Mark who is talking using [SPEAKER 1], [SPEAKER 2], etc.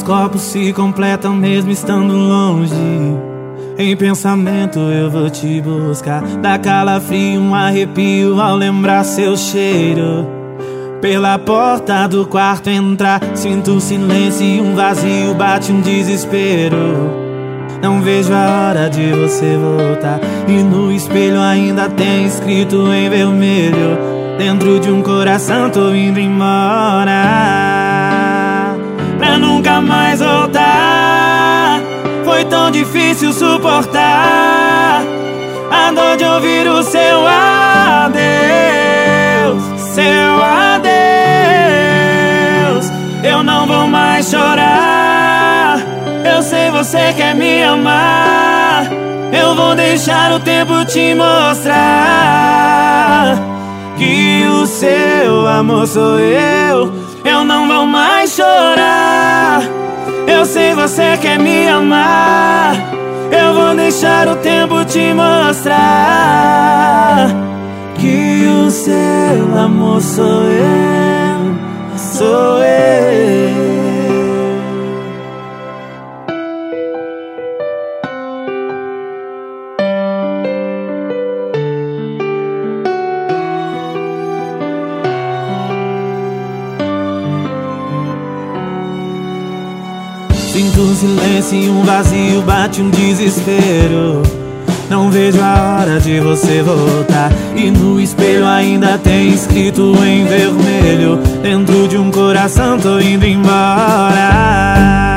[SPEAKER 1] Nossos corpos se completam mesmo estando longe. Em pensamento eu vou te buscar. Dá calafrio, um arrepio ao lembrar seu cheiro. Pela porta do quarto entrar, sinto silêncio e um vazio, bate um desespero. Não vejo a hora de você voltar. E no espelho ainda tem escrito em vermelho: dentro de um coração tô indo embora, pra nunca mais voltar. Foi tão difícil suportar a dor de ouvir o seu adeus. Seu adeus. Eu não vou mais chorar. Eu sei você quer me amar. Eu vou deixar o tempo te mostrar que o seu amor sou eu. Eu não vou mais chorar. Eu sei você quer me amar. Eu vou deixar o tempo te mostrar que o seu amor sou eu. Sou eu. Sinto um silêncio e um vazio, bate um desespero. Não vejo a hora de você voltar. E no espelho ainda tem escrito em vermelho: dentro de um coração tô indo embora.